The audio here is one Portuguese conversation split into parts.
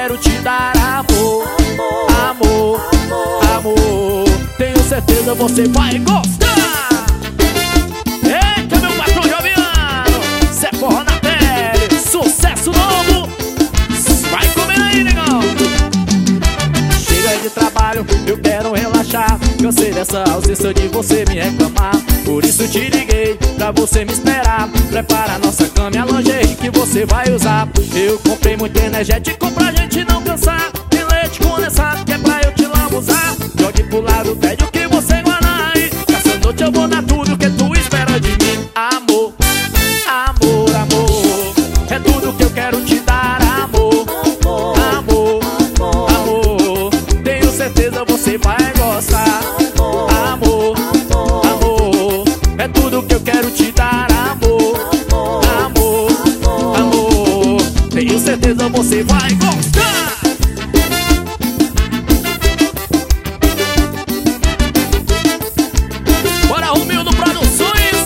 quero te dar amor, amor, amor. Tenho certeza você vai gostar. Eita, meu patrão Joviano, Zé Forró na pele, sucesso novo. Vai comer aí, negão. Chega de trabalho, eu quero relaxar. Cansei dessa ausência de você me reclamar. Por isso te liguei, pra você me esperar. Prepara a nossa cama e a lingerie que você vai usar. Eu comprei muito energético pra gente não cansar. Tem leite condensado que é pra eu te lambuzar. Jogue pro lado, pede o que você guardar aí. Essa noite eu vou dar tudo que tu espera de mim. Amor, amor, amor, é tudo que eu quero te dar. Amor, amor, amor, tenho certeza você vai gostar. Amor, amor, é tudo que eu quero te dar. Amor, amor, amor, tenho certeza você vai gostar. Bora, Romildo Produções.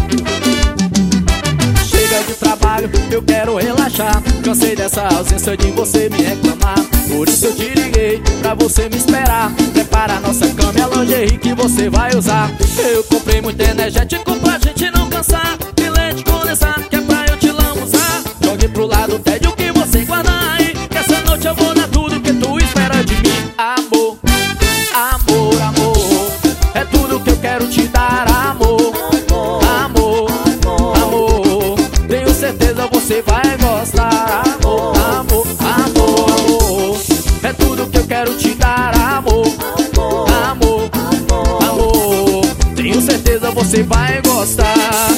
Chega de trabalho, eu quero relaxar. Cansei dessa ausência de você me reclamar. Por isso eu te liguei, pra você me esperar. Prepara a nossa cama e a lingerie que você vai usar. Eu comprei muito energético pra gente não cansar. E leite condensado que é pra eu te lambuzar. Jogue pro lado, pede o que você guardar aí. Que essa noite eu vou dar tudo que tu espera de mim. Amor, amor, amor, é tudo que eu quero te dar. Amor, amor, amor, tenho certeza você vai gostar. Amor, amor, amor, amor, é tudo que eu quero te dar. Amor, amor, amor, tenho certeza você vai gostar.